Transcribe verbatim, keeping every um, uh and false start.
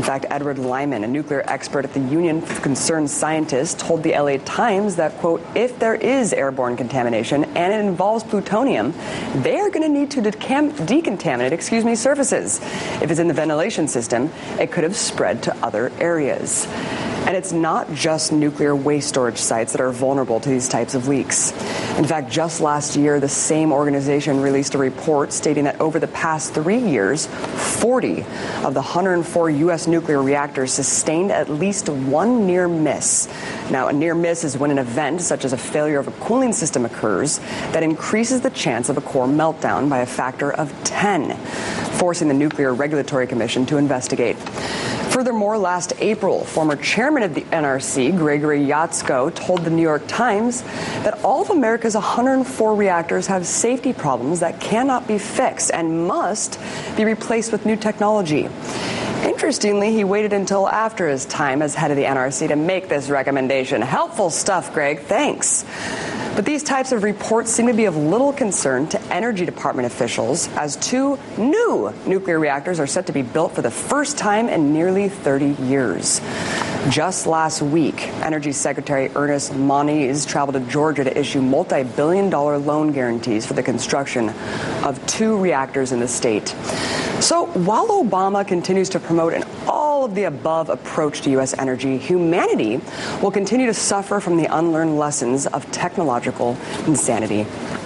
In fact, Edward Lyman, a nuclear expert at the Union of Concerned Scientists, told the L A Times that, quote, if there is airborne contamination and it involves plutonium, they are going to need to decam- decontaminate, excuse me, surfaces. If it's in the ventilation system, it could have spread to other areas. And it's not just nuclear waste storage sites that are vulnerable to these types of leaks. In fact, just last year, the same organization released a report stating that over the past three years, forty of the one hundred four U S nuclear reactors sustained at least one near miss. Now, a near miss is when an event, such as a failure of a cooling system, occurs that increases the chance of a core meltdown by a factor of ten, forcing the Nuclear Regulatory Commission to investigate. Furthermore, last April, former chairman of the N R C, Gregory Yatsko, told the New York Times that all of America's one hundred four reactors have safety problems that cannot be fixed and must be replaced with new technology. Interestingly, he waited until after his time as head of the N R C to make this recommendation. Helpful stuff, Greg. Thanks. But these types of reports seem to be of little concern to Energy Department officials, as two new nuclear reactors are set to be built for the first time in nearly thirty years. Just last week, Energy Secretary Ernest Moniz traveled to Georgia to issue multi-billion dollar loan guarantees for the construction of two reactors in the state. So while Obama continues to promote an all-of-the-above approach to U S energy, humanity will continue to suffer from the unlearned lessons of technological insanity.